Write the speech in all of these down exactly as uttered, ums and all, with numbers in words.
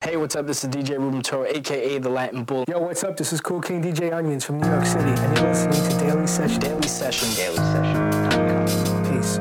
Hey, what's up? This is D J Ruben Toro, a k a. The Latin Bull. Yo, what's up? This is Cool King D J Onions from New York City, and you're listening to Daily Session. Daily Session. Daily Session. Peace.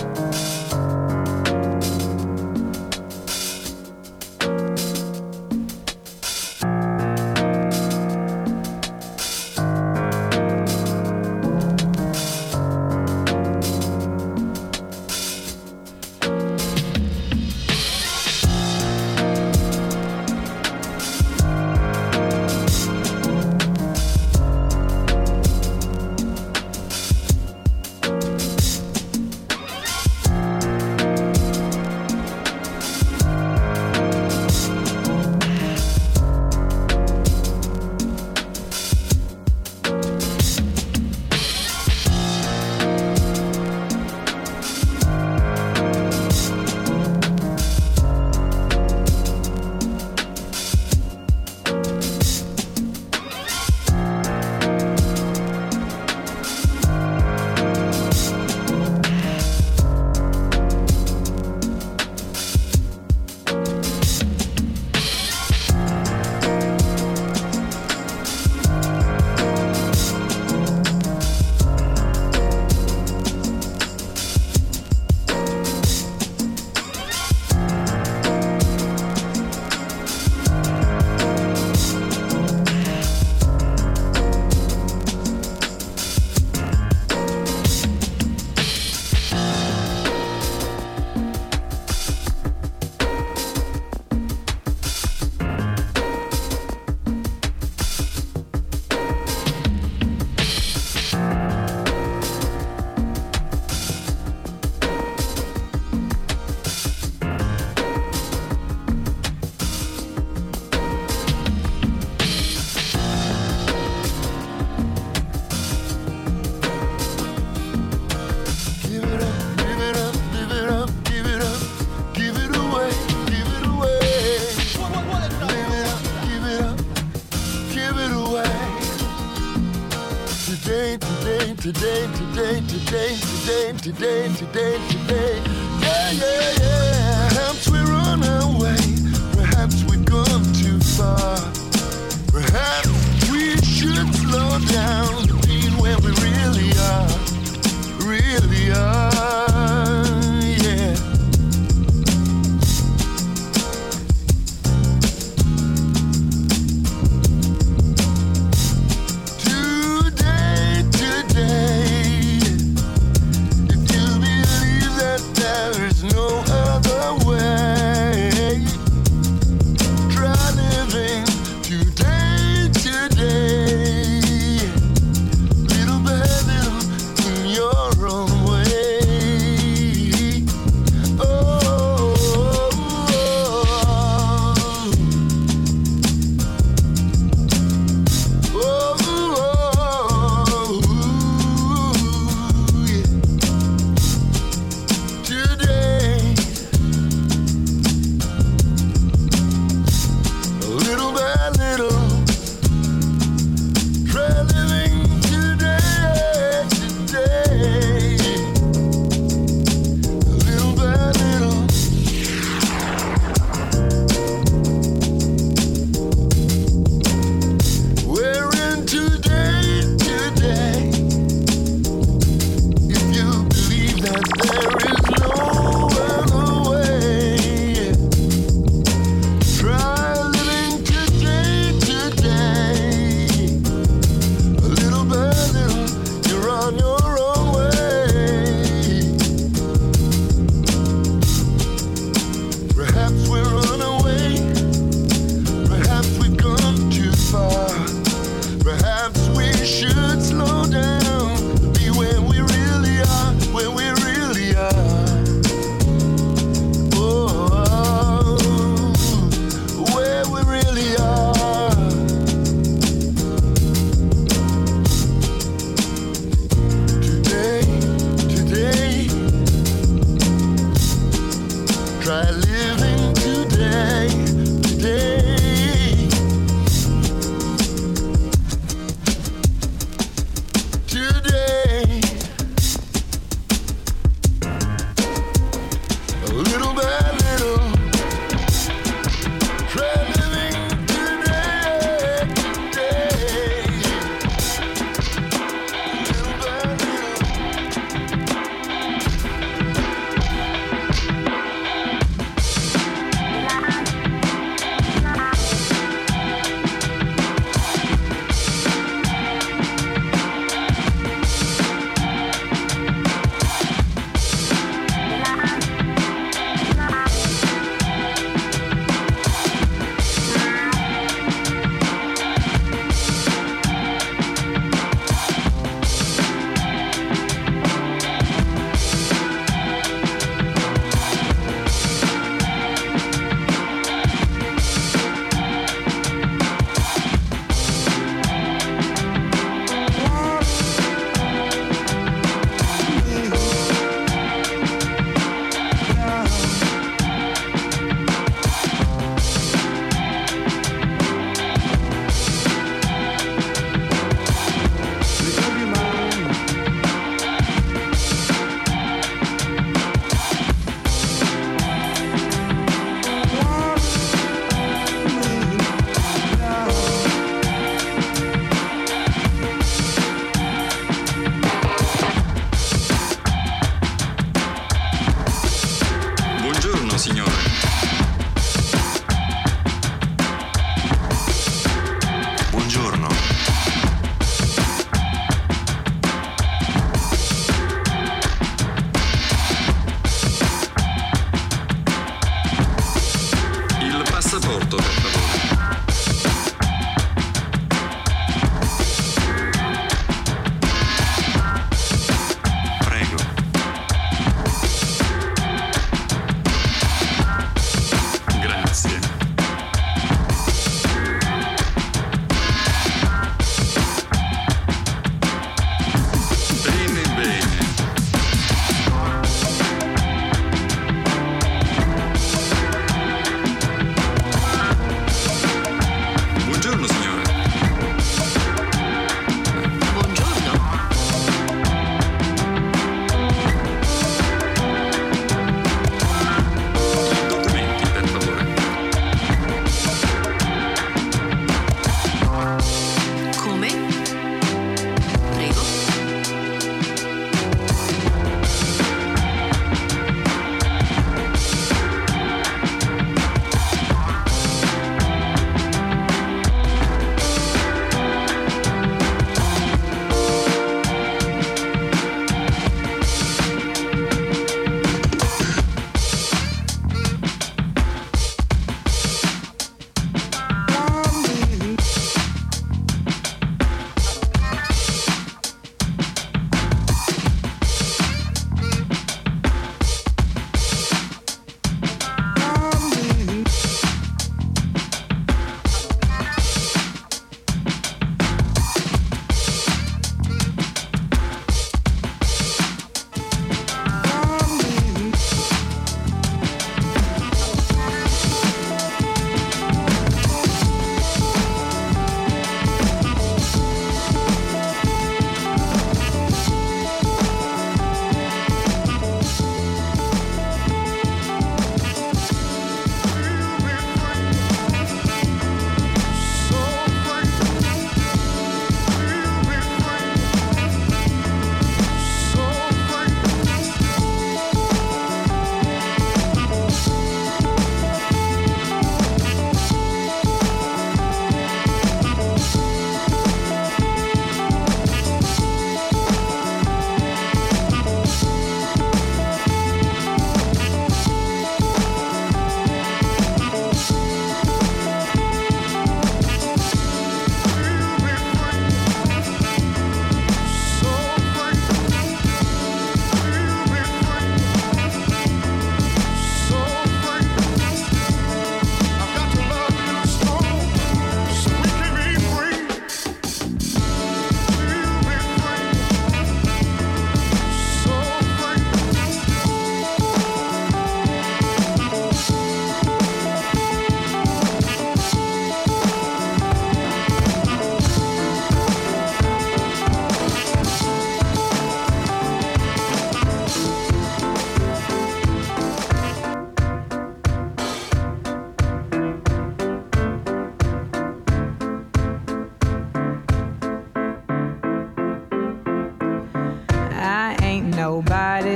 Today, today, today, today, today, today, today, yeah, yeah, yeah. Perhaps we're on our way, perhaps we've gone too far. Perhaps we should slow down to be where we really are, really are, yeah. There is no other way.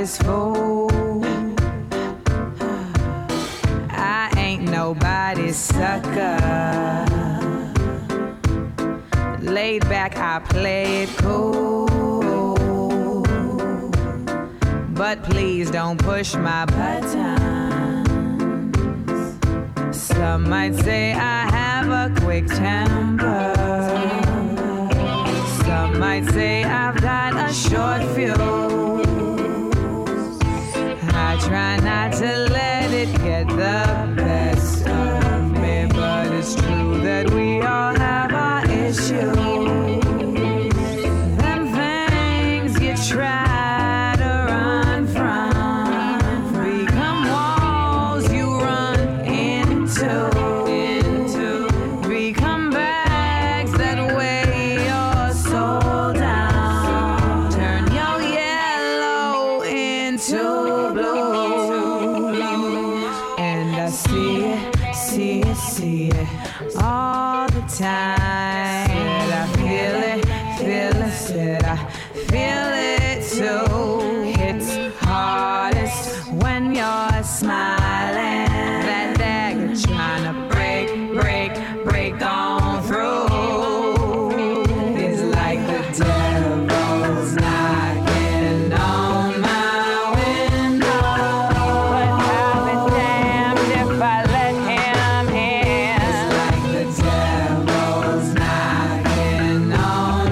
hardest fool. I ain't nobody's sucker. Laid back, I play it cool. But please don't push my buttons. Some might say I have a quick temper. Some might say I've got a short fuse. I try not to let it get the best of me, but it's true that we all have our issues. Them things you try to run from become walls you run into, into become bags that weigh your soul down, turn your yellow into blue. And I see it, see it, see it all the time. And I feel it, feel it, said I feel it too. It's hardest when you're smiling. That dagger trying to break, break, break on through. It's like the devil's knocking on my window. But I'll be damned if I let him in. It's like the devil's knocking on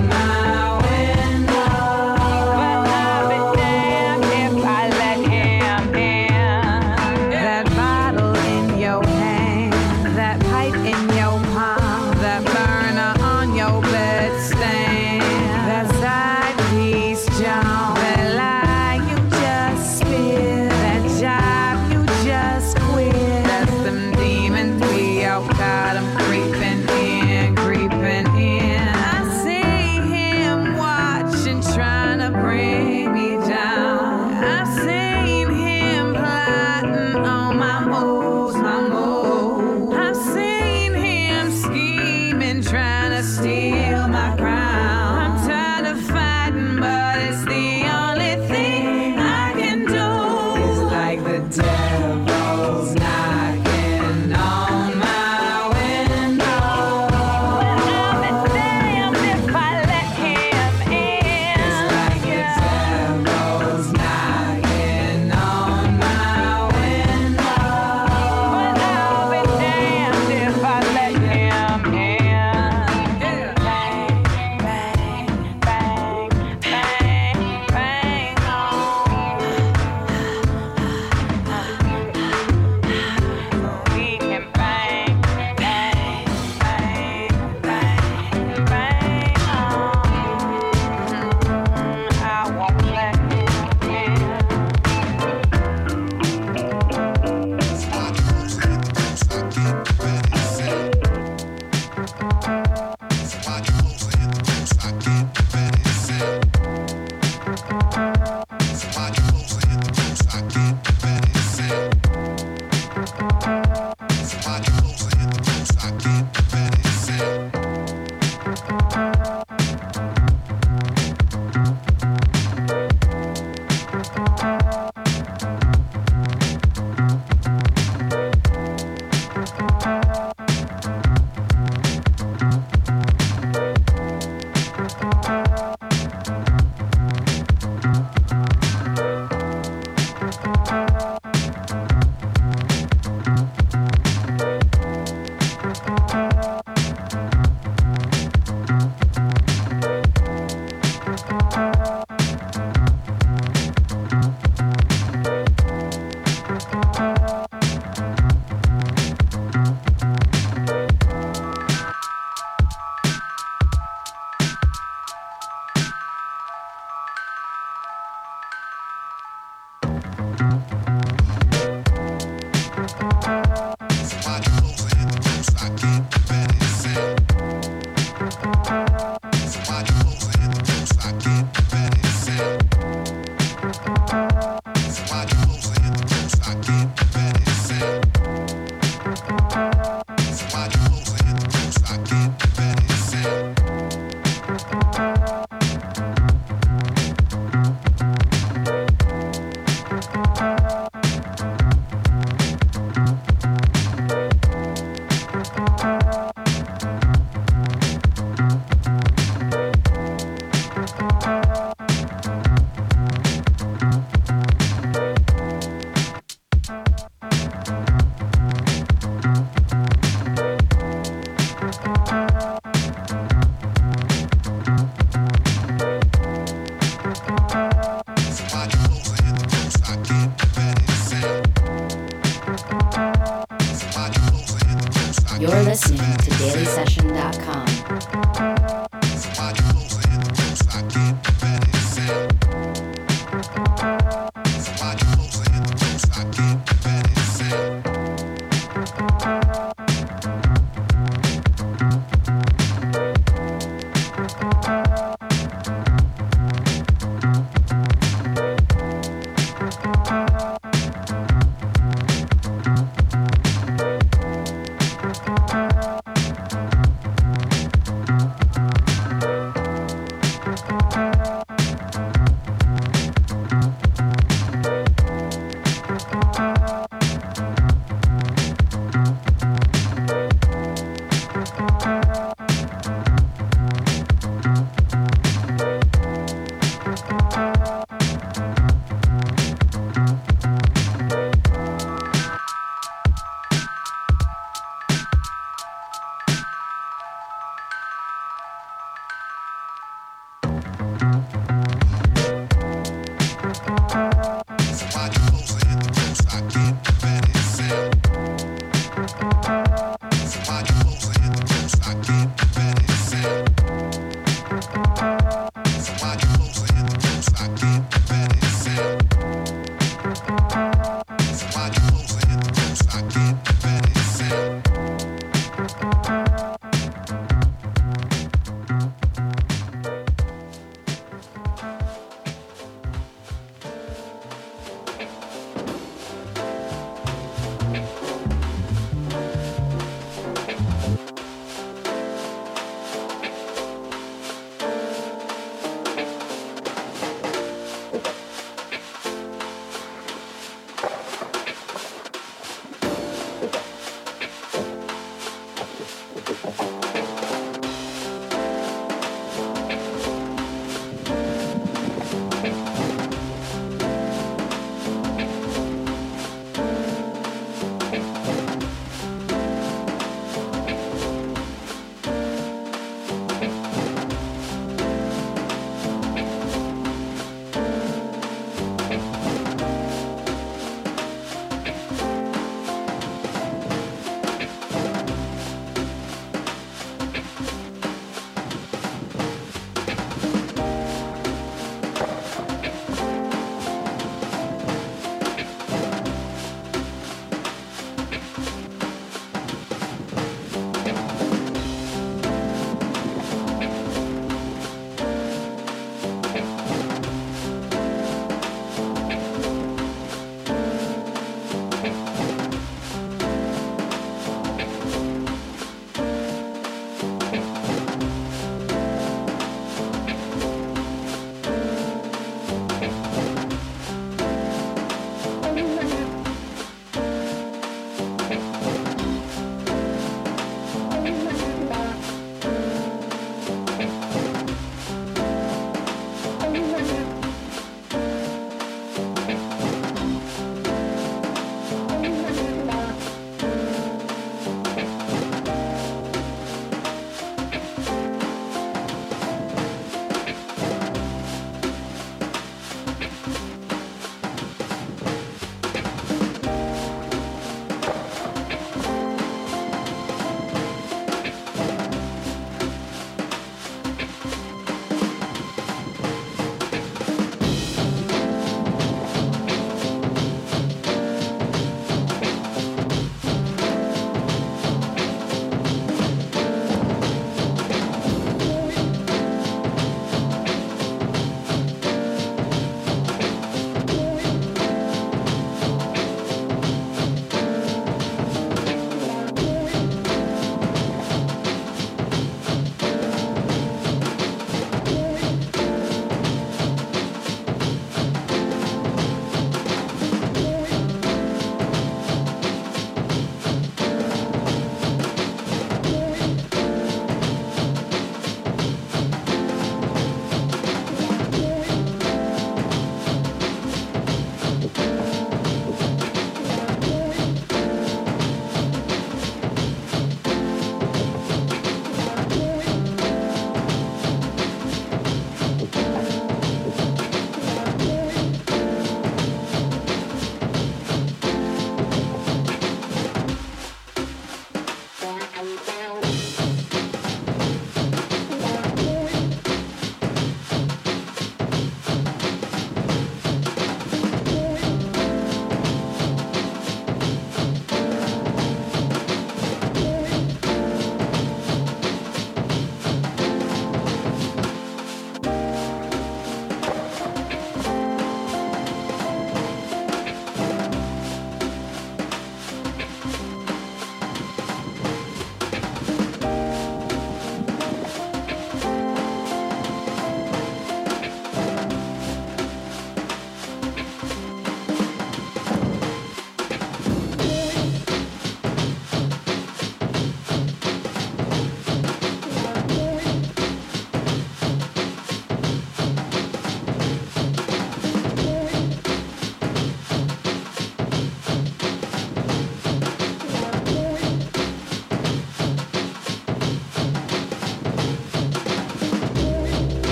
listening to daily session dot com.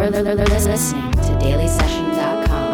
listening to daily session dot com.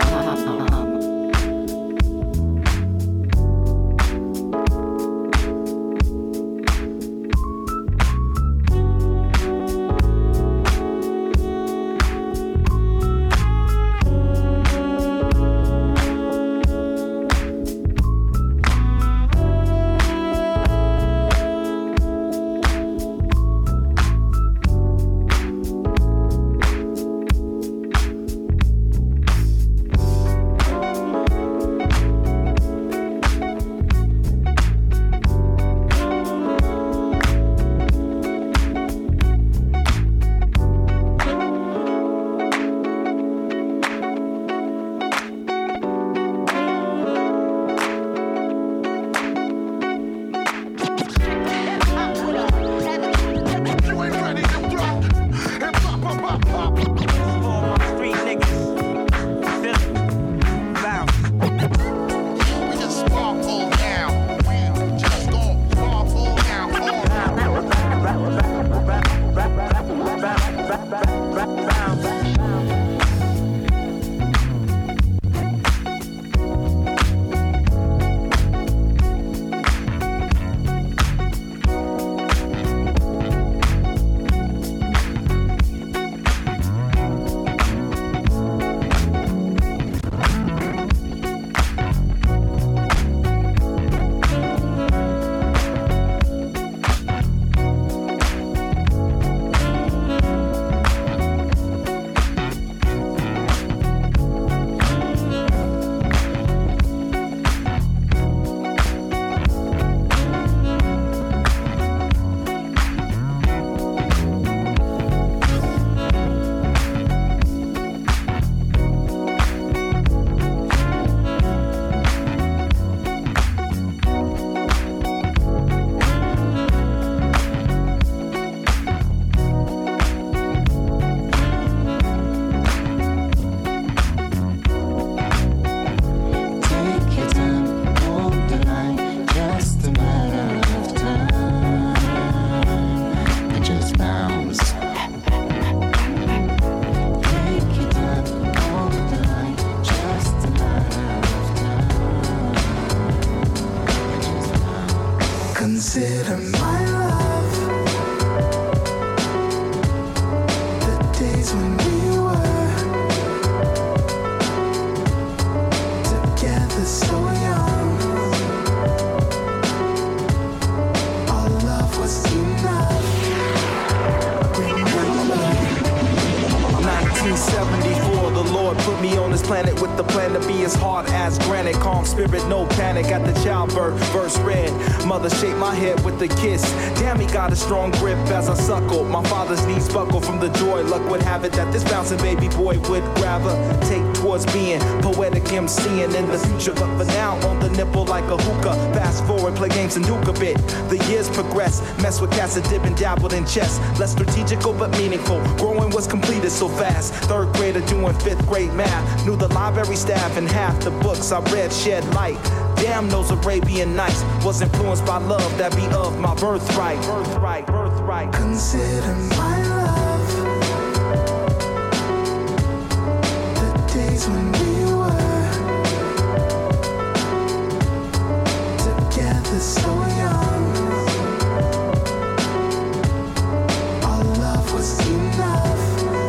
Consider my love the days when we were together so young. Our love was enough. nineteen seventy-four, the Lord put me on this planet with the plan to be as hard as granite. Calm spirit, no panic at the childbirth. Verse read, mother shaped my head with a kiss. Damn, he got a strong grip as I suckled. My father's knees buckled from the joy. Luck would have it that this bouncing baby boy would rather take towards being poetic emceeing in the future. But for now, on the nipple like a hookah. Fast forward, play games and duke a bit. The years progress, mess with cats that dip and dabbled in chess. Less strategical but meaningful. Growing was completed so fast. Third grader doing fifth grade math. Knew the library staff and half the books I read shed light. Damn, those Arabian Nights was influenced by love that be of my birthright. Birthright, birthright. Consider my love the days when we were together so young. Our love was enough.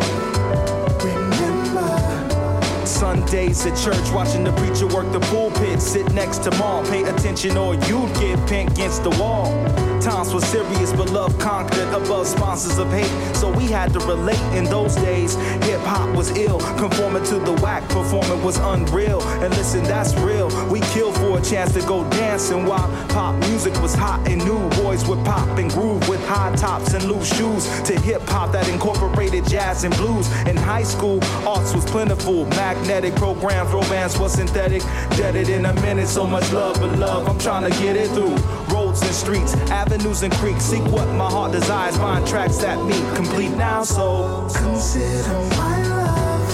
Remember Sundays at church, watching the preacher work the pulpit. Sit next to mom, pay attention or you'd get pinned against the wall. Times were serious, but love conquered above sponsors of hate. So we had to relate in those days. Hip-hop was ill, conforming to the whack, performing was unreal. And listen, that's real. We killed for a chance to go dancing while pop music was hot and new. Boys would pop and groove with high tops and loose shoes to hip-hop that incorporated jazz and blues. In high school, arts was plentiful. Magnetic programs, romance was synthetic. Deaded in a minute, so much love, but love, I'm trying to get it through. Roads and streets, avenues and creeks. Seek what my heart desires, find tracks that meet. Complete now, so consider my love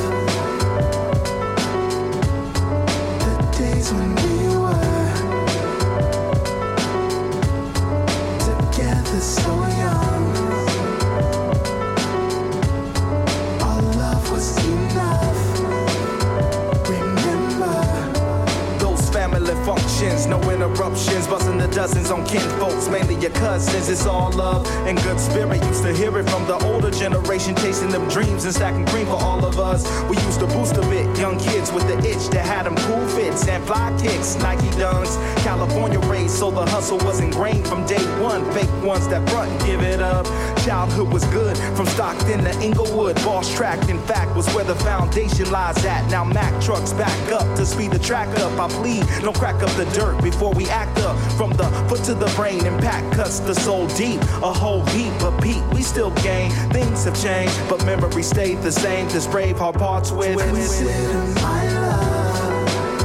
the days when we were together so young. Our love of dozens on kin folks, mainly your cousins. It's all love and good spirit. Used to hear it from the older generation, chasing them dreams and stacking cream for all of us. We used to boost a bit, young kids with the itch that had them cool fits and fly kicks, Nike Dunks, California raised, so the hustle was ingrained from day one. Fake ones that front and give it up. Childhood was good, from Stockton to Inglewood. Boss tracked, in fact, was where the foundation lies at. Now Mack trucks back up to speed the track up. I plead, don't crack up the dirt before we act up. From the foot to the brain, impact cuts the soul deep. A whole heap of Pete, we still gain. Things have changed, but memory stayed the same. This brave heart parts with. Consider my love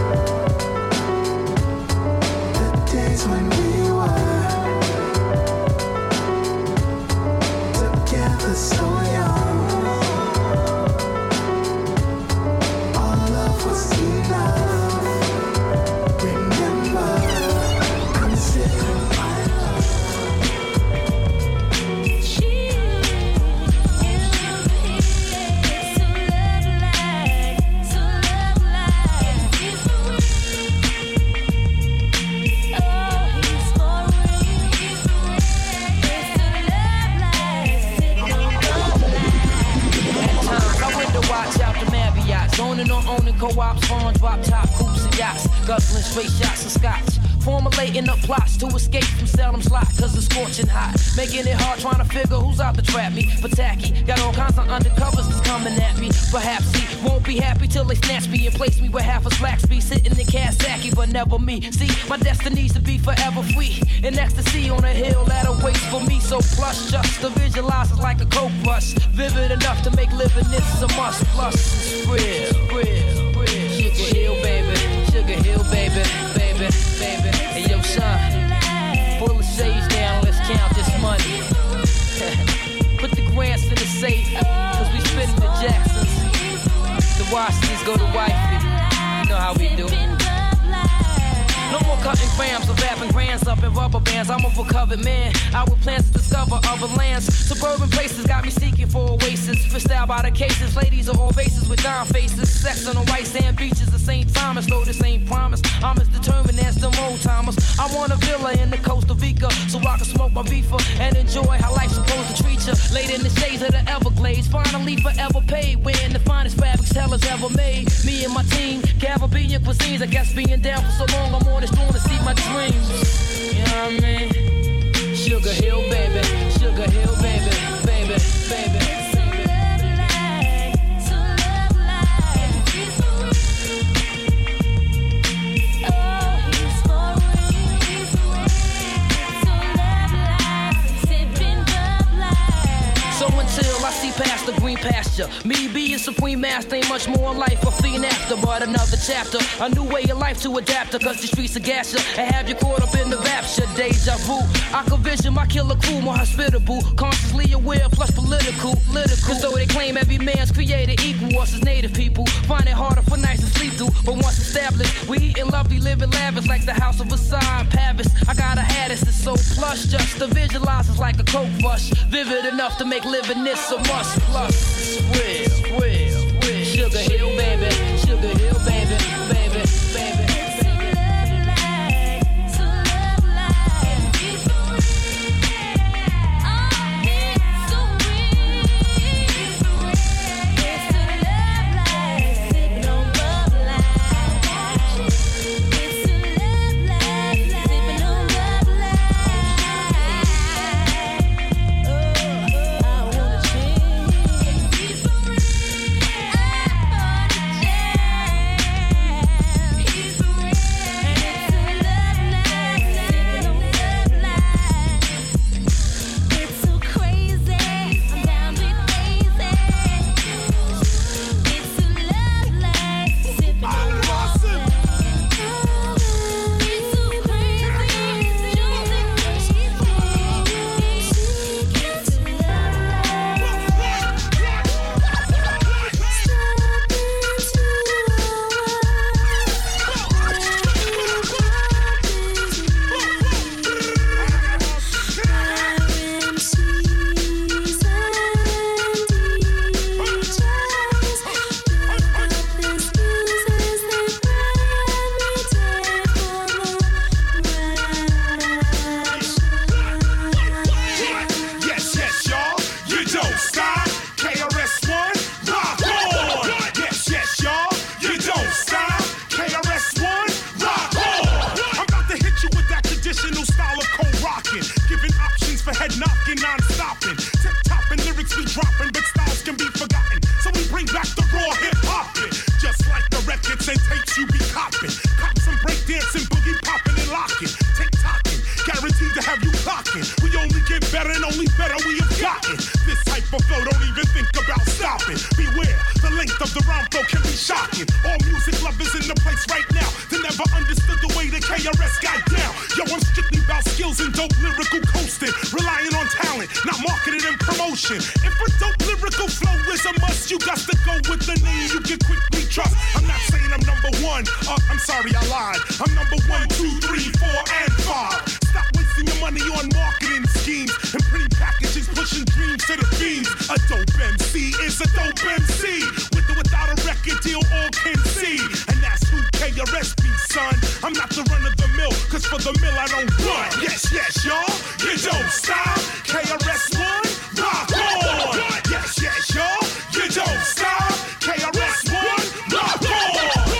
the days when we were together so young. Our love was enough. Remember, consider my love. Zoning on owning co-ops, on drop top coops and yachts, guzzling straight shots of scotch. Formulating up plots to escape from Salem's lot, cause it's scorching hot. Making it hard trying to figure who's out to trap me. For tacky, got all kinds of undercovers that's coming at me. Perhaps he won't be happy till they snatch me and place me where half a slacks be. Sitting in Kawasaki, but never me. See, my destiny's to be forever free. In ecstasy on a hill that awaits for me. So plush, just to visualize is like a coke rush. Vivid enough to make living this a must. Plus, it's real, real, real. Sugar Hill, baby. Sugar Hill, baby, baby, baby. Hey, yo, son, pull the shades down, let's count this money. Put the grants in the safe, cause we spitting the Jacksons. The Washingtons go to wifey, you know how we do. No more cutting grams or wrapping grands up in rubber bands. I'm a recovered man, out with plans to discover other lands. Suburban places got me seeking for oasis. Fished out by the cases, ladies are all faces with dime faces. Sex on the white sand beaches of Saint Thomas, though this ain't promise. I'm as determined as them old timers. I want a villa in the Costa Rica, so I can smoke my reefer and enjoy how life's supposed to treat you. Laid in the shades of the Everglades, finally forever paid. Wearing the finest fabrics Hellas ever made. Me and my team, Caribbean cuisines. I guess being down for so long, I'm on this throne to see my dreams. You know what I mean? Sugar Hill, baby. Sugar Hill, baby. Baby, baby. Past the green pasture, me being supreme master ain't much more life a fiend after, but another chapter, a new way of life to adapt to, cause the streets are gas you and have you caught up in the rapture. Deja vu, I could vision my killer crew more hospitable, consciously aware plus political, political. Cause though they claim every man's created equal, us as native people find it harder for nights to sleep through, but once established, we eating lovely, living lavish like the House of Versailles in Paris. I got a hat, it's so plush, just to visualize it's like a coke rush, vivid enough to make living this a must. Plus, real, real, real. Sugar Hill, baby. Sugar Hill, baby, baby, baby. Yeah. rocking. We only get better and only better we have gotten. This type of flow, don't even think about stopping. Beware, the length of the rhyme flow can be shocking. All music lovers in the place right now that never understood the way the K R S got down. Yo, I'm strictly about skills and dope lyrical coasting. Relying on talent, not marketing and promotion. If a dope lyrical flow is a must, you got to go with the name you can quickly trust. I'm not saying I'm number one. Uh, I'm sorry, I lied. I'm number one, two, three, four, and five. Stop wasting your money on marketing schemes and pretty packages pushing dreams to the fiends. A dope M C is a dope M C. With or without a record deal, all can see. And that's who K R S be, son. I'm not the run of the mill, cause for the mill I don't run. Yes, yes, y'all, you don't stop. K R S One, rock on. Yes, yes, y'all, you don't stop. K R S One, rock on.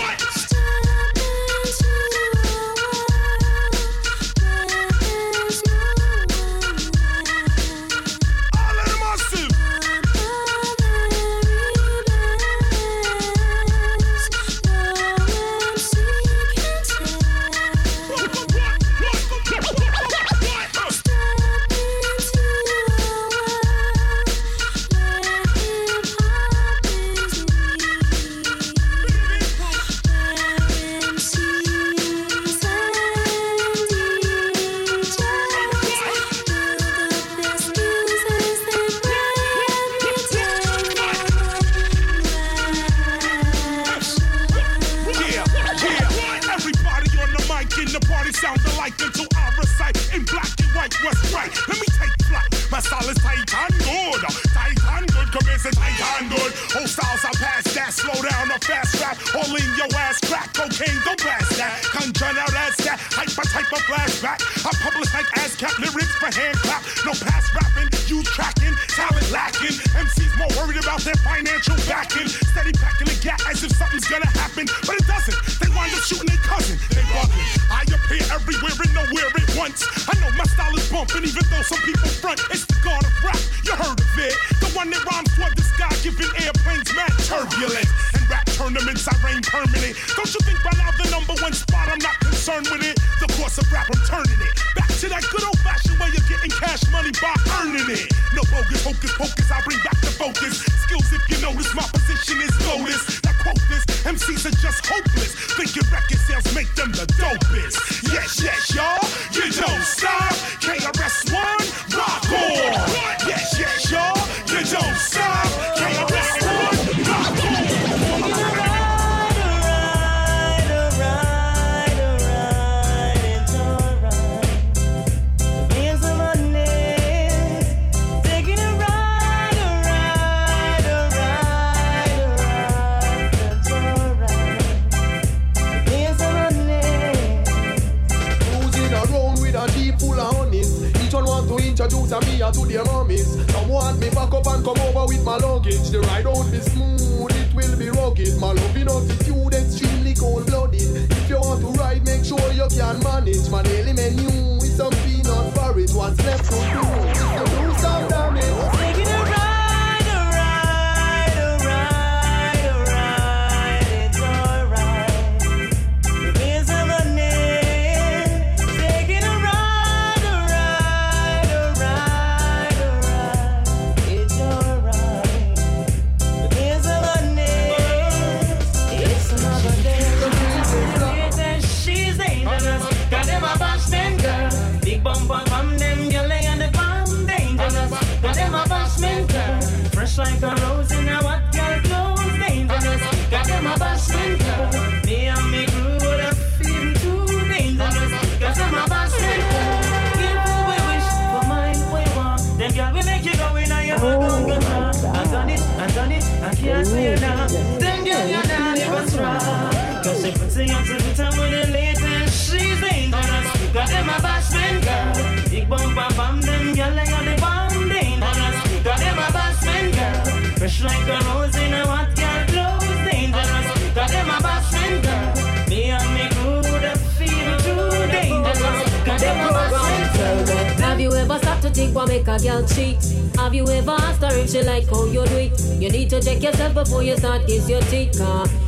Have you ever stopped to think what make a girl cheat? Have you ever asked her if she like how you do it? You need to check yourself before you start kiss your teeth, car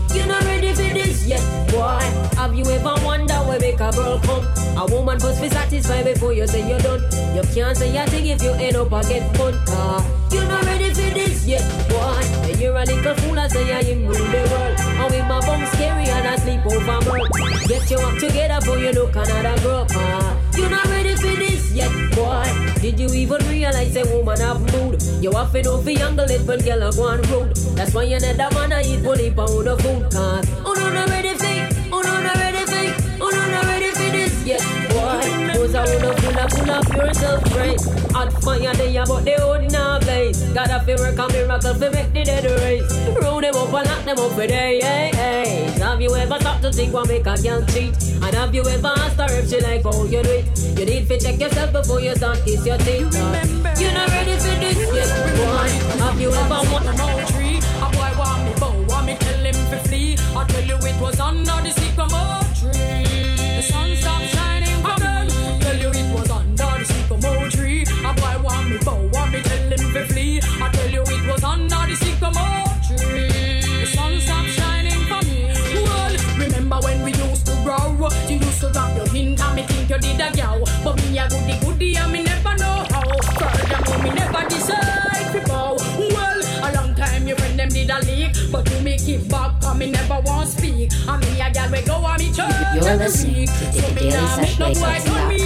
You not ready for this yet, boy. Have you ever wondered where make a girl come? A woman must be satisfied before you say you're done. You can't say a thing if you end up a get fun. Uh, you not ready for this yet, boy. And you're a little fool and say you rule the world. And with my bum scary and I sleep over mud. Get you up together before you look another girl. Uh, you not ready for this yet, boy. Did you even realize a woman have mood? You have to know for younger little girl a go on road. That's why you need a man to eat bully pound of food. Cause oh no not ready for, oh no not ready for, oh no not ready for this yet, boy. Those are wanna pull up, pull up yourself straight. Hot fire there but they hold now blaze. Gotta feel work a miracle to make the dead race. Roll them up and knock them up for day, hey, hey. Have you ever stopped to think what make a girl cheat? And have you ever asked her if she like how you do it? You need to check yourself before you start kiss your teeth. You're not ready for this yet, boy. Have you ever want a more tree? A boy want me bow, want me tell him to flee. I tell you it was under the sycamore tree. The sun stopped shining for me. Tell you it was under the sycamore tree. A boy want me bow, want me tell him to flee. I tell you it was under the sycamore tree. The sun stopped shining for me. Well, remember when we used to grow? You used to drop your hint and me think you did a gal. But me a goody goody and me never know how. Furthermore, me never decide to go. Well, a long time your friend them did a leak, but you make it back and me never want speak. And me a gal we go on me church. You're listening to the Daily Session dot com.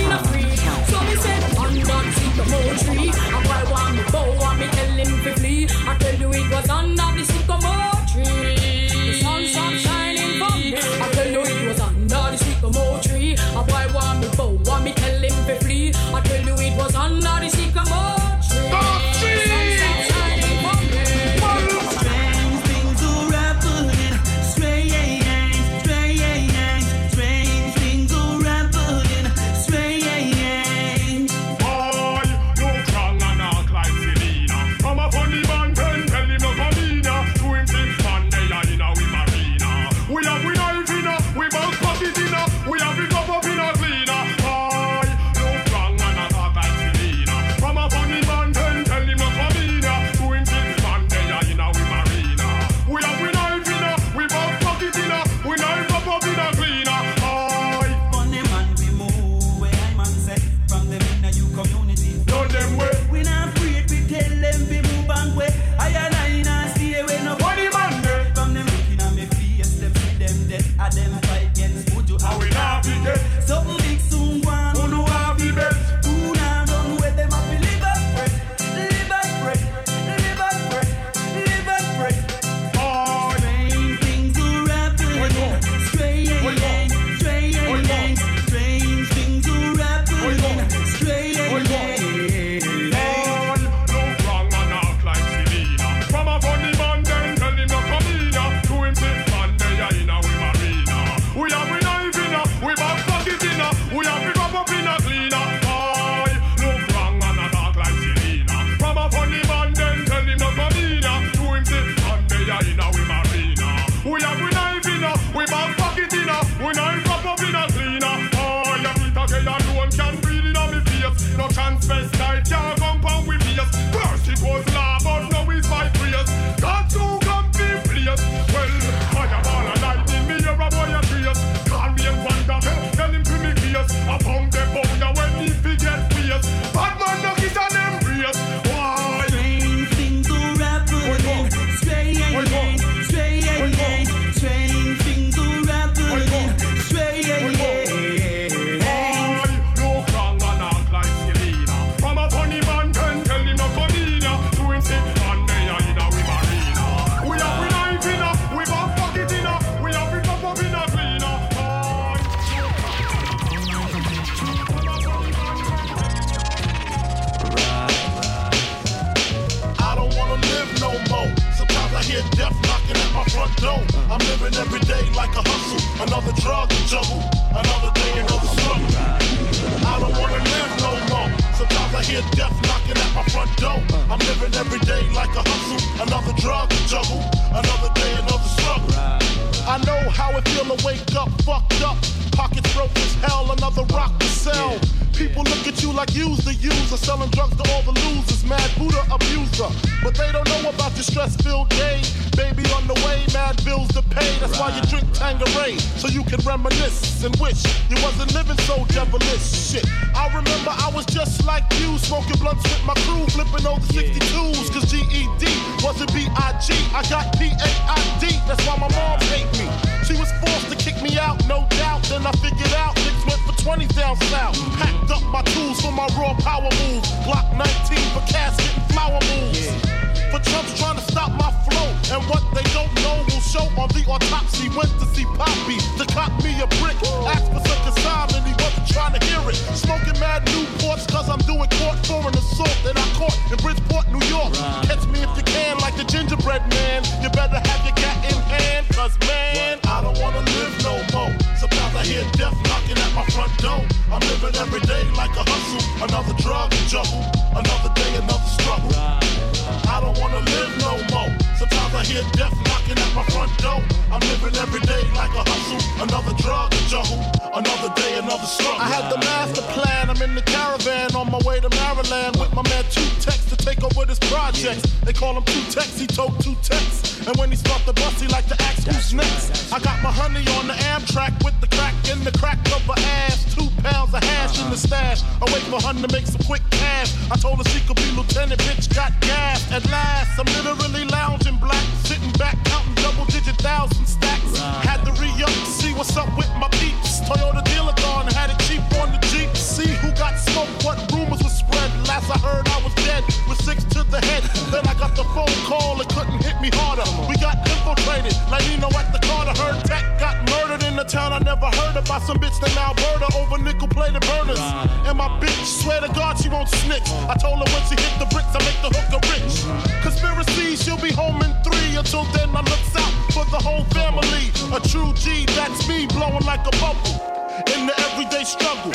So me said, under the sycamore tree. A boy want me bow and me tell him to flee. I tell you it was under the sycamore tree. The sun stopped shining for me. I tell you it was under the sycamore tree. A boy want me bow and me tell him to flee. I tell you it was under the sycamore tree. The sun stopped shining for me. Strange things will happen. Strange, strange, strange things will happen. Strange. Boy, no strong and not like Selena. From a funny man, pen, tell him no convenia. To him think man, they are in a we marina. We have we knife in a, we bout pocket in a, we have we cup up in a cleaner. Boy, no strong and not like Selena. From a funny man, pen, tell him no convenia. To him think man, they are in a we marina. We have we knife in a, we bout pocket in a, we knife up up in a cleaner. Boy, Funny man, we move where I man say from them in a you community. know them way. We not afraid, we tell them we move and way. I and I not stay away no Funny man, there. from them looking at me face, them see them dead. I them fight against Buju. How we not be dead. Something big soon one. Who know how we bet? Who now done with them up in live and pray, live and pray, live and pray, live and pray. Boy, Strange things will happen. Wait, no. Strange, Wait, no. strange, Wait, no. strange things will happen. Wait, no. Strange. Wait, no. Boy, no wrong and not like Selena. From a funny man, then tell him no come in. To him say, man, they are in a we marina. We have we knife in a, we back pocket in a, we have we cup up in a cleaner. Boy, no wrong and not like Selena. From a funny man, then tell him no come in. To him say, man, they are in a we marina. We have we knife in a, we back pocket in a, we knife cup up in a cleaner. Boy, you meet a girl alone can breathe in a me face. No transvestite can't compound with me. First it was law, but now it's my prayers. Got to come be place. Well, fireball and lightning, me hear a boy a trace. Call me and wonder, tell him to me case. Upon the boulder when he forget face. Bad man no kiss and embrace. Why? Strange things will happen. Wait, no. Strange, Wait, no. strange, Wait, no. strange things will happen. Wait, no. Strange. Wait, no. Boy, no wrong and not like Selena. From a funny man, then tell him no come in. To him say, man, they are in a we marina. We have we knife in a, we back pocket in a, we have we cup up in a cleaner. Boy. I don't wanna live no more. Sometimes I hear death knocking at my front door. I'm living every day like a hustle. Another drug to juggle. Another day, another struggle. I don't wanna live no more. Sometimes I hear death knocking at my front door. I'm living every day like a hustle. Another drug to juggle. Another day, another struggle. I know how it feel to wake up fucked up. Pockets broke as hell, another rock to sell. People look at at you like you's the user, selling drugs to all the losers, mad Buddha abuser. But they don't know about your stress-filled day. Baby on the way, mad bills to pay. That's why you drink Tanqueray, so you can reminisce and wish you wasn't living so devilish. Shit, I remember I was just like you, smoking blunts with my crew, flipping over sixty-twos, cause G E D wasn't B I G. I got P A I D, that's why my mom hate me. She was forced to kick me out, no doubt. Then I figured out niggas went for twenties down south. Packed up my tools for my raw power moves. Glock nineteen for casket and flower moves. For chumps trying to stop my flow. And what they don't know will show on the autopsy. Went to see Poppy to cop me a brick. Asked for some consignment, he wasn't trying to hear it. Smoking mad Newports cause I'm doing court for an assault that I caught in Bridgeport, New York. Catch me if you can like the gingerbread man. You better have your cat in hand, cause man, I don't wanna live no more. Sometimes I hear death knocking at my front door. I'm living every day like a hustle. Another drug juggle, another day, another struggle. I don't wanna live no more. Sometimes I hear death knocking at my front door. I'm living every day like a hustle. Another drug juggle, another day, another struggle. I had the master plan. I'm in the caravan on my way to Maryland with my man Two Tex to take over this project. They call him Two Tex, he told Two Tex. And when he start the bus, he like to ask who's next. I got my honey on the Amtrak with the crack in the crack of her ass. Two pounds of hash in the stash. I wait for honey to make some quick cash. I told her she could be lieutenant, bitch got gas. At last, I'm literally lounging black, sitting back, counting double digit thousand stacks. Had to re-up to see what's up with my peeps. Toyota dealer gone, had it cheap on the Jeep. See who got smoked, what rumors were spread. Last I heard I was dead, with six to the head. Then I got the phone call, it couldn't hit me harder. We got infiltrated, like Nino at the Carter. Heard Tech got murdered in the town I never heard of by some bitch named Alberta over nickel-plated burners. And my bitch, swear to God she won't snitch. I told her when she hit the bricks, I make the hooker rich. Conspiracy, she'll be home in three. Until then, I looks out for the whole family. A true G, that's me, blowing like a bubble in the everyday struggle.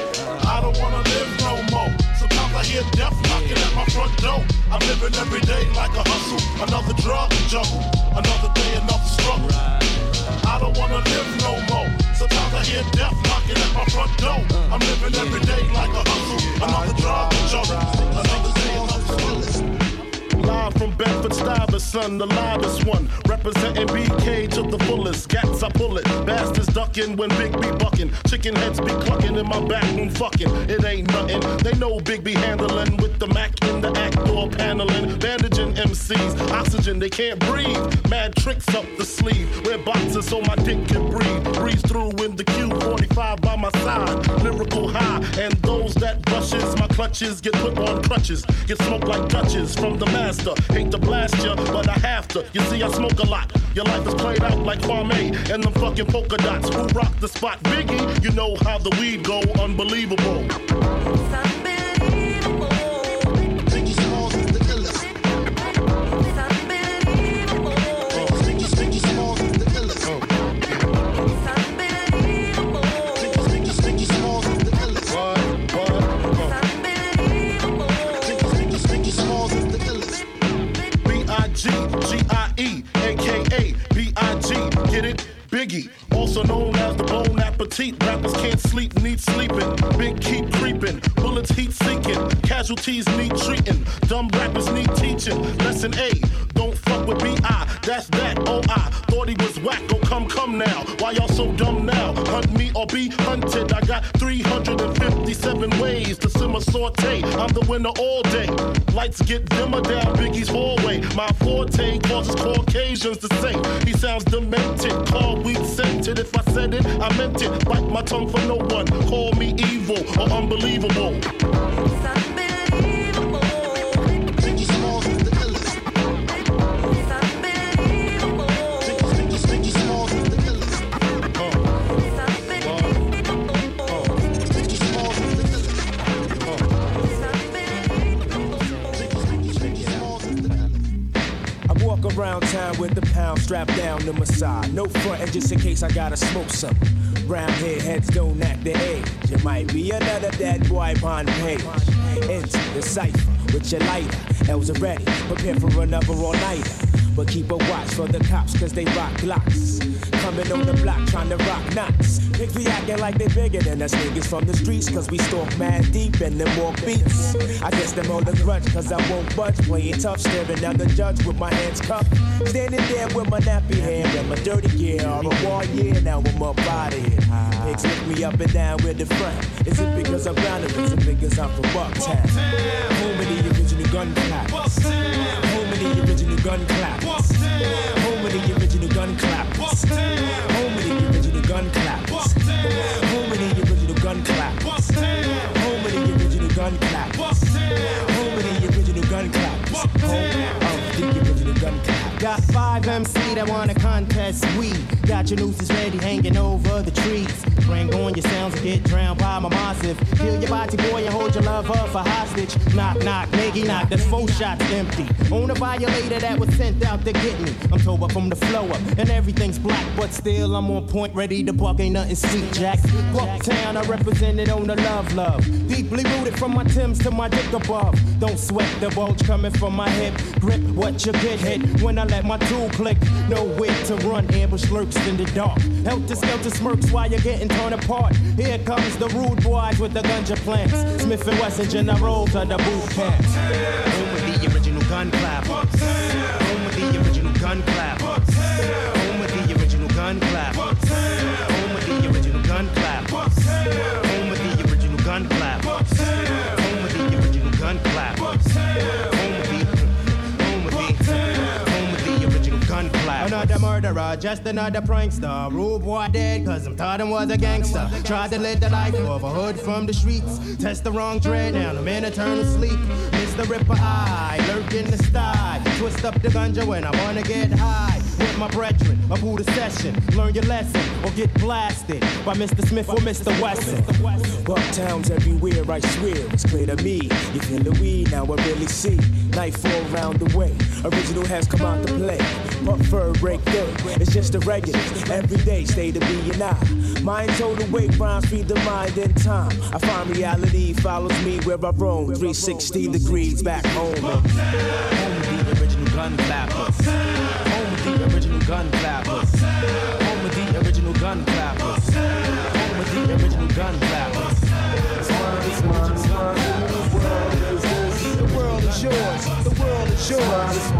I don't wanna live no more. Sometimes I hear death knocking at my front door. I'm living every day like a hustle. Another drug juggle, another day, another struggle. I don't wanna live no more. Sometimes I hear death knocking at my front door. I'm living every day like a hustle. Another drug juggle, another day, another struggle. Live from Bedford Stuyvesant, the livest one. Representing B K to the fullest. Gats, I pull it. Bastards ducking when Big B bucking. Chicken heads be clucking in my back room fucking. It ain't nothing. They know Big B handling with the Mac in the act door paneling. Bandaging M Cs. Oxygen, they can't breathe. Mad tricks up the sleeve. Wear boxes so my dick can breathe. Breeze through in the Q forty-five by my side. Lyrical high. And those that brushes my clutches get put on crutches. Get smoked like Dutches from the master. Hate to blast ya, but I have to. You see, I smoke a lot. Your life is played out like Kwame and them fucking polka dots. Who rock the spot? Biggie, you know how the weed go. Unbelievable. Biggie, also known as the Bon Appetit. Rappers can't sleep, need sleeping. Big keep creeping, bullets heat seeking. Casualties need treating. Dumb rappers need teaching. Lesson A, don't fuck with B I. That's that, oh I thought he was whack. Oh come, come now. Why y'all so dumb now? Hunt me or be hunted. I got three hundred fifty-seven ways to simmer saute. I'm the winner all day. Lights get dimmer down Biggie's hallway. My forte causes Caucasians to say he sounds demented. Call weak scented. If I said it, I meant it. Bite my tongue for no one. Call me evil or unbelievable. Around town with the pound strapped down to my side. No frontin' just in case I gotta smoke something. Round here, heads don't act their age. It might be another dead boy on page. Into the cipher with your lighter. L's are ready, prepare for another all-nighter. But keep a watch for the cops, cause they rock blocks. Coming on the block trying to rock knots. Niggas be acting like they bigger than us niggas from the streets, cause we stalk mad deep and then walk beats. I guess them hold a grudge, cause I won't budge, playing tough, staring down the judge with my hands cupped. Standing there with my nappy hair and my dirty gear. All the war year, now I'm up out of here. Pigs lift me up and down with the front. Is it because I'm grounded? Is it because I'm from Bucktown? Home of the original gun clappers. Home of the original gun clappers. Home of the original gun clappers. Home of the original gun clappers. Home of the original gun clappers. Home of the original gun clappers. Home of the original gun clappers. Home of the original gun clappers. Got five M C that wanna contest. We got your nooses ready, hanging over the trees. Bring on your sounds and get drowned by my massive. Kill your body boy and hold your lover for hostage. Knock, knock, nigga, knock. That's four shots empty. On a violator that was sent out to get me. I'm told up from the flow up and everything's black, but still I'm on point, ready to buck. Ain't nothing sweet, Jack. Bucktown, I represented on the love, love. Deeply rooted from my Timbs to my dick above. Don't sweat the bulge coming from my hip. Grip what you get hit when I let my tool click. Nowhere to run, ambush lurks in the dark. Helter skelter smirks while you're getting torn apart. Here comes the rude boys with the ganja plants. Smith and Wesson General to the boot camp. Home with the original gun clappers. Home with the original gun clappers. Home with the original gun clappers. Home with the original gun clappers. Home with the original gun clappers. Home with the original gun clappers. Home with the home with the home with the original gun clappers. Another murderer, just another prankster. Rude boy dead, cause I'm thought him was a gangster. Tried to live the life of a hood from the streets. Test the wrong dread, now I'm in eternal sleep. Mister Ripper eye, lurk in the sty. Twist up the ganja when I wanna get high. With my brethren, a Buddha session. Learn your lesson or get blasted by Mister Smith or Mister Wesson. Bucktown's everywhere, I swear. It's clear to me. You feel the weed, now I really see. Nightfall round the way. Original has come out to play. But fur break through. It's just a regular. Every day, stay to be and I. Mind told away, rhymes feed the mind in time. I find reality follows me where I roam. three sixty degrees back home. Home of the original gun clappers. Home of the original gun clappers. Home of the original gun clappers. Home of the original gun clappers. The world is yours. The world is yours.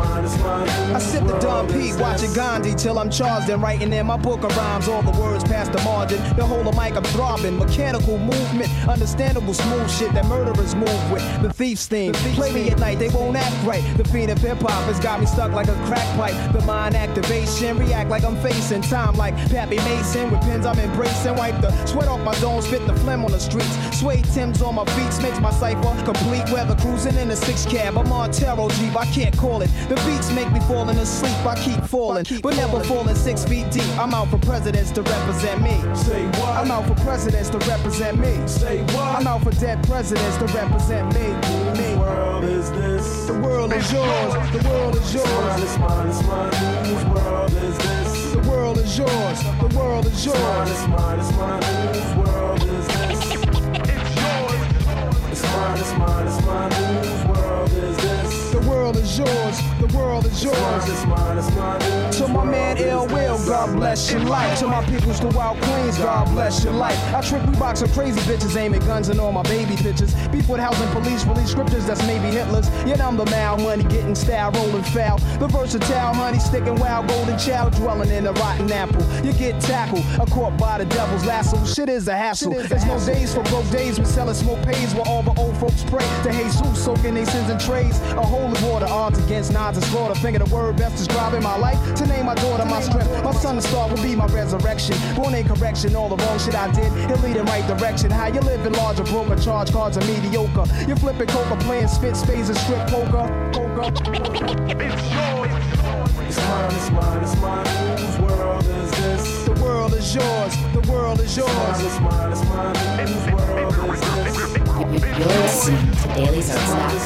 I sip the Dom P, watching Gandhi till I'm charged and writing in my book of rhymes. All the words past the margin. The whole of mic I'm throbbing. Mechanical movement, understandable smooth shit that murderers move with. The thief's theme. Play me at night, they won't act right. The fiend of hip hop has got me stuck like a crack pipe. The mind activation, react like I'm facing time like Pappy Mason. With pins I'm embracing, wipe the sweat off my dome, spit the phlegm on the streets. Suede Timbs on my feet makes my cipher complete. Weather cruising in a six cab, I'm on Tarot Jeep, I can't call it. The beats make me falling asleep, I keep falling, but never falling six feet deep. I'm out for presidents to represent me. Say what? I'm out for presidents to represent me. Say what? I'm out for dead presidents to represent me. Me. The world is this. The world is yours. The world is yours. It's mine, it's mine, whose world is this? The world is yours. The world is yours. It's mine, it's mine, whose world is this? It's yours. It's mine, it's mine, it's mine, whose world is this? The world is yours. The world is yours. It's mine, it's mine, whose to my man Ill Will, God bless your life. To my peoples, the wild queens, God bless your life. I trick we box of crazy bitches, aiming guns and all my baby pictures. Beef with housing police, release scriptures that's maybe Hitler's. Yet I'm the mal, money getting style, rolling foul. The versatile, honey sticking wild, golden child dwelling in a rotten apple. You get tackled, a caught by the devil's lasso. Shit is a hassle. There's no days for broke days. We selling smoke pays while all the old folks pray to Jesus, soaking their sins in trays. A holy water, odds against nods and slaughter. Finger the word best describing my life. To name my daughter my strength. My son the star will be my resurrection. Born in correction, all the wrong shit I did, he'll lead in right direction. How you living larger, broker, charge cards are mediocre. You flipping coca, playing spit, spades and strip poker. Poker. It's yours. It's mine, it's mine, it's mine. Whose world is this? The world is yours. The world is yours. It's mine, it's mine, whose world is this? You're listening to daily source dot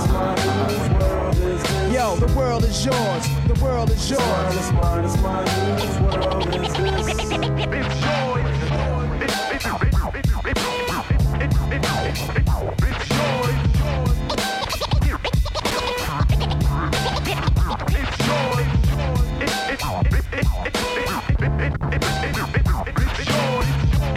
com. Yo, the world is yours. The world is yours. It's mine, it's mine, whose world is this? It's yours. It's yours.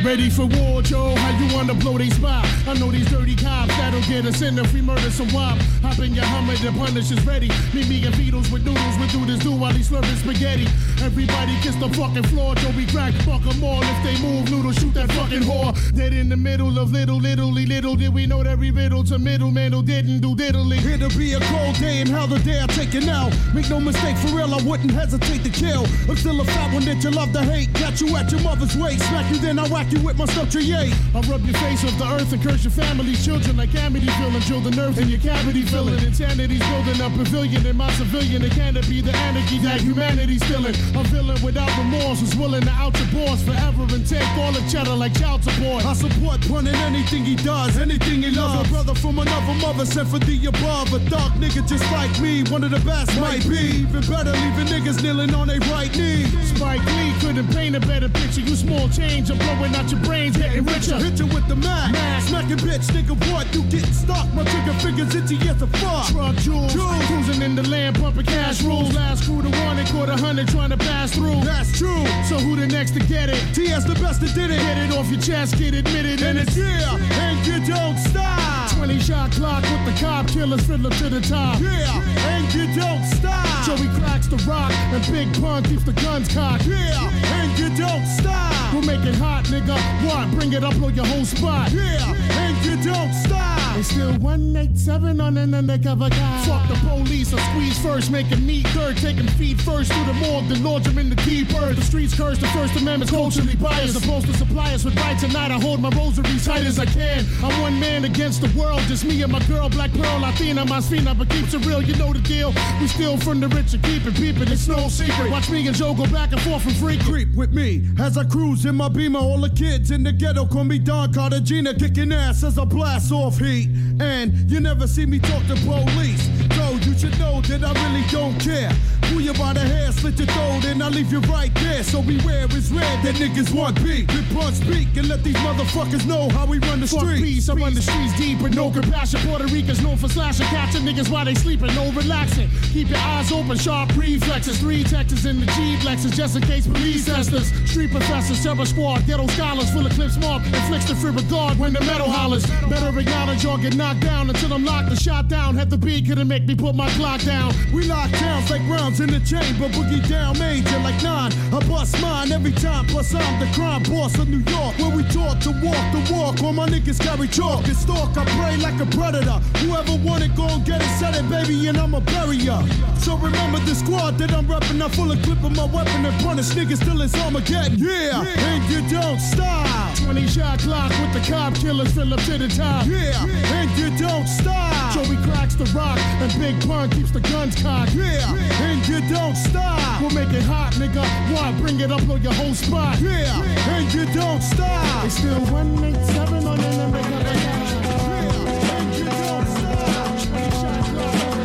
Ready for war, Joe? How you wanna blow they spot? I know these dirty cops that'll get us in if we murder some wop. Hop in your Hummer, the punish is ready. Meet me and Beatles with noodles, we do this do while he's slurping spaghetti. Everybody kiss the fucking floor, Joe we crack, fuck them all. If they move, noodles, shoot that fucking whore. Dead in the middle of little, littly, little did we know that we riddle to middleman who didn't do diddly. It'll be a cold day and how the day I take it now. Make no mistake, for real, I wouldn't hesitate to kill. I'm still a fat one that you love to hate. Got you at your mother's waist, smack you then I whack you with my stuff to yay. I'll rub your face off the earth and curse your family's children like Amityville and drill the nerve in your cavity filling. Insanity's building a pavilion in my civilian. It can't be the anarchy that humanity's feeling. A villain without remorse who's willing to out your boss forever and take all the cheddar like child support. I support Pun in anything he does, anything he loves. A brother from another mother sent for the above. A dark nigga just like me, one of the best might be. Even better, leaving niggas kneeling on their right knee. Spike Lee couldn't paint a better picture. You small change, I'm blowing out your brains, getting richer. Hit you with the Mac, Mac. Smacking bitch, nigga, what? You getting stuck, my trigger fingers itchy as a fuck. Truck jewels, jewels, cruising in the land, pumping cash rules. Last crew to one, they caught a hundred trying to pass through. That's true. So who the next to get it? T S the best that did it. Get it off your chest, get admitted, and it's yeah, and you don't stop. twenty shot clock with the cop killers, fiddler to the top. Yeah, and you don't stop. Joey cracks the rock, and Big Pun keeps the guns cocked. Yeah, and you don't stop. We'll make it hot, nigga. What? Bring it up on your whole spot. Yeah, and you don't stop. It's still one eighty-seven on an undercover guy. Fuck the police, I squeeze first, make him meet third, take him feet first through the morgue, then launch him in the deep earth. The streets curse, the First Amendment's culturally biased. Supposed to supply us with right tonight. I hold my rosary tight as I can. I'm one man against the world, just me and my girl, Black Pearl, Latina, my Sfina, but keeps it real, you know the deal. We steal from the rich and keep it peeping, it's no secret. Watch me and Joe go back and forth and freak. Creep with me as I cruise in my Beamer. All the kids in the ghetto call me Don Cartagena, kicking ass as I blast off heat. And you never see me talk to police, so you should know that I really don't care. Pull you by the hair, slit your throat, and I leave you right there. So beware, it's red that niggas want beat. Good punch speak and let these motherfuckers know how we run the Fuck streets. Peace, I run the streets deep with no compassion. Puerto Ricans known for slashing, catching niggas while they sleeping, no relaxing. Keep your eyes open, sharp reflexes. Three Texas in the G-Lexus, just in case police test us. Street professors, terror squad, ghetto scholars, full of clips marked, inflicts the free regard when the metal hollers. Better acknowledge or get knocked down until I'm locked and shot down. Had the beat, couldn't make me put my clock down. We lock down like rounds in the chamber, boogie down major like nine. I bust mine every time, plus I'm the crime boss of New York, where we taught to walk the walk. All my niggas carry chalk and stalk, I pray like a predator. Whoever want it, go and get it, set it, baby, and I'ma bury ya. So remember the squad that I'm reppin', I'm full of clip of my weapon and punish niggas till it's Armageddon. Yeah, yeah, and you don't stop. twenty shot clock with the cop killers, fill up to the top. Yeah, and you don't stop. Joey cracks the rock, and Big Pun keeps the guns cocked. Yeah, and you don't stop. We'll make it hot, nigga. What? Bring it up on your whole spot. Yeah, and you don't stop. It's still one eighty-seven on an undercover guy. Yeah, and you don't stop. twenty shot clock.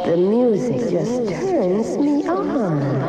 The music just turns me on.